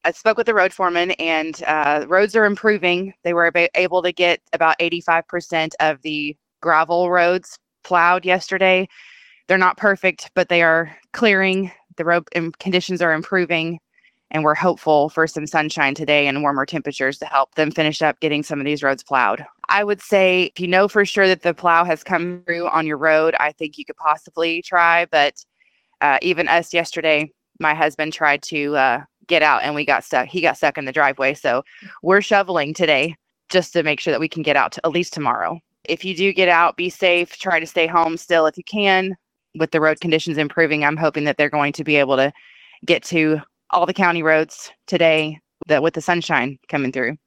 I spoke with the road foreman, and roads are improving. They were able to get about 85% of the gravel roads plowed yesterday. They're not perfect, but they are clearing. The road conditions are improving, and we're hopeful for some sunshine today and warmer temperatures to help them finish up getting some of these roads plowed. I would say if you know for sure that the plow has come through on your road, I think you could possibly try. But even us yesterday, my husband tried to get out and we got stuck. He got stuck in the driveway. So we're shoveling today just to make sure that we can get out at least tomorrow. If you do get out, be safe. Try to stay home still if you can. With the road conditions improving, I'm hoping that they're going to be able to get to all the county roads today with the sunshine coming through.